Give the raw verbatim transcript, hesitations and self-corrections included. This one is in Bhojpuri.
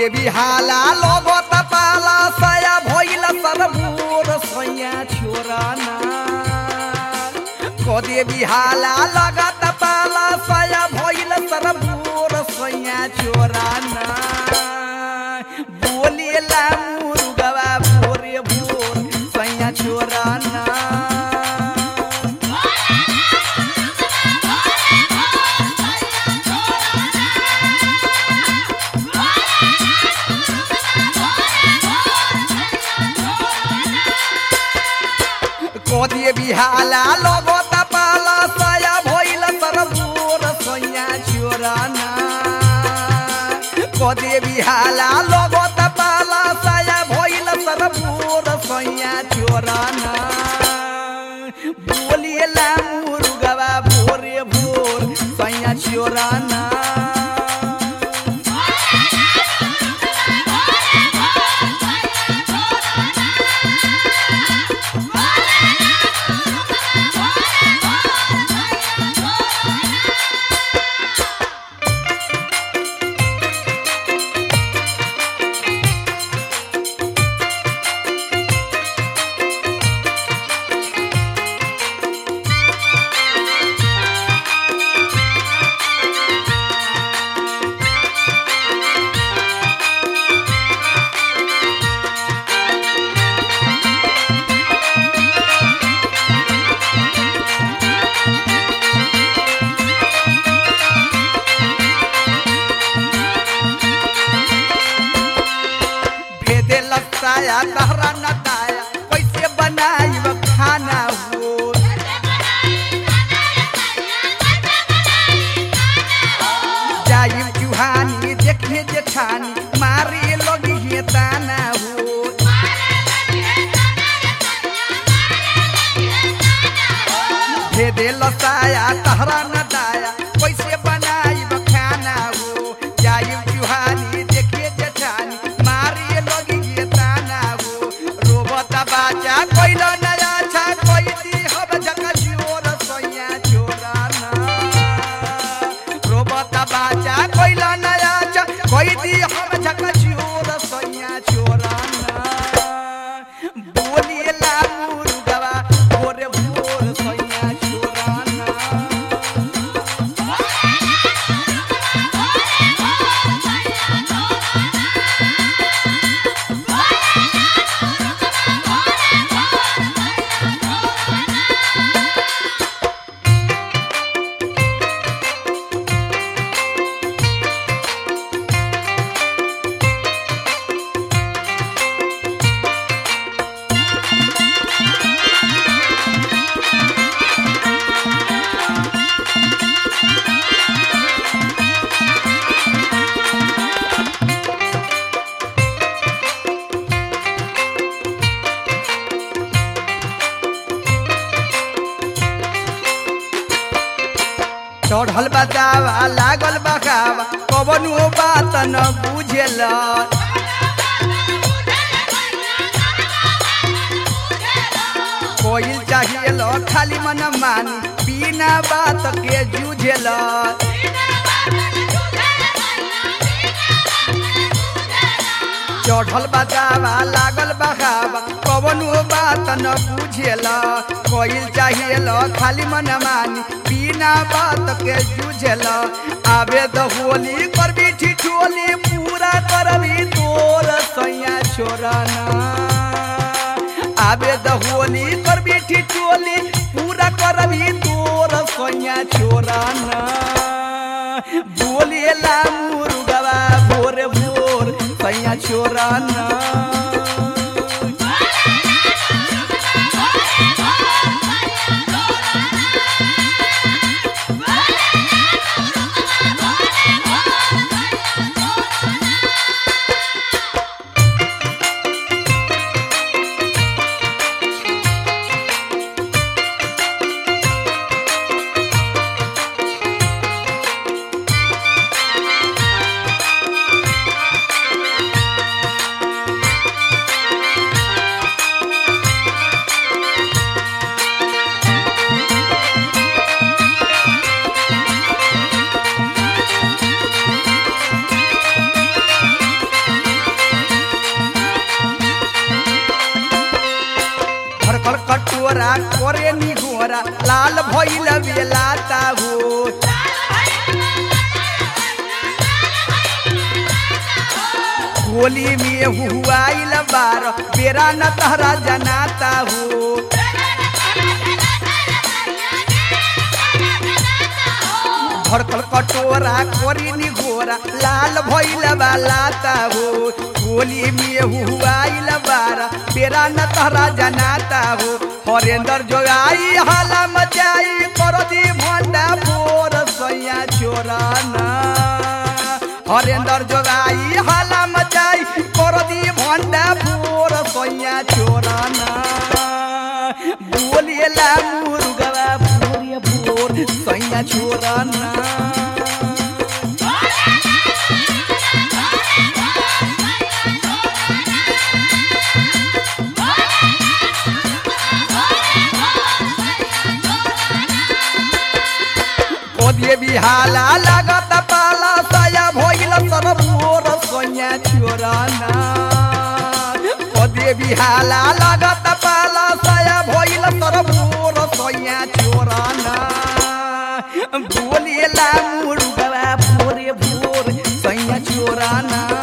देवी हाला लोगो तपाला सया भइल सरबूर सैया छोराना को देवी हाला लगा तपाला सया भइल सरबूर सैया छोराना बोलेला मुर्गवा भोरे भोर सैया छोराना कोदिए बिहाला लोगो तपाला सया भइल सरबूर सैया छोराना कोदिए बिहाला लोगो तपाला सया भइल सरबूर सैया छोराना बोलेला मुर्गवा भोरे भोर सैया छोराना ताया कहरा न ताया कैसे बनाई खाना हो जाई जुहानी देखे जेठानी मारे लगी है ताना हो भेदे लताया कहरा न ताया कैसे बनाई खाना हो जाई जुहानी देखे जेठानी मारे लगी बाजा कोइला नया छा कोई दी हब जका जोर सैया छोराना रोबता बाजा कोइला नया छा कोई दी हब जका जोर सैया छोराना बोलेला मुर्गवा भोरे भोर सैया छोराना चढ़ल बजावा लागल बखावा कवनो बात न बुझेल कोई चाहिए खाली मन मानी बिना बात के जूझेल चढ़ल बजावा लागल बखावा कवनो बात न बुझेल कोई चाहिए खाली मन मानी बिना बात के जूझेल आबे द होली करबी ठिठोली पूरा करबी तोर सैया छोराना आबे द होली करबी ठिठोली पूरा करबी तोर सैया छोराना बोलेला मुर्गवा भोर भोर सैया छोराना कटोरा करे निघोरा लाल भइल बेलाता हो होली में हुआइल बार बेरा न तहरा जनाता हो भरकल कटोरा कोरी निघोरा लाल भइल बालाता हो होली में हुआइल बार बेरा न तहरा जनाता हो हरेंद्र जोगाई हाला मचाई कर दी भंडा भोर सैया चोराना हरेंद्र जोगाई हाला मचाई कर दी भंडा भोर सैया चोराना बोलिएला मुर्गवा भोर भोर सैया चोराना कोदिए बिहाला लागत पाला साया भइल तर भोर सैया चोराना कोदिए बिहाला लागत पाला साया भइल तर भोर सैया चोराना बोलिएला मुर्गवा भोरे भोर सैया चोराना।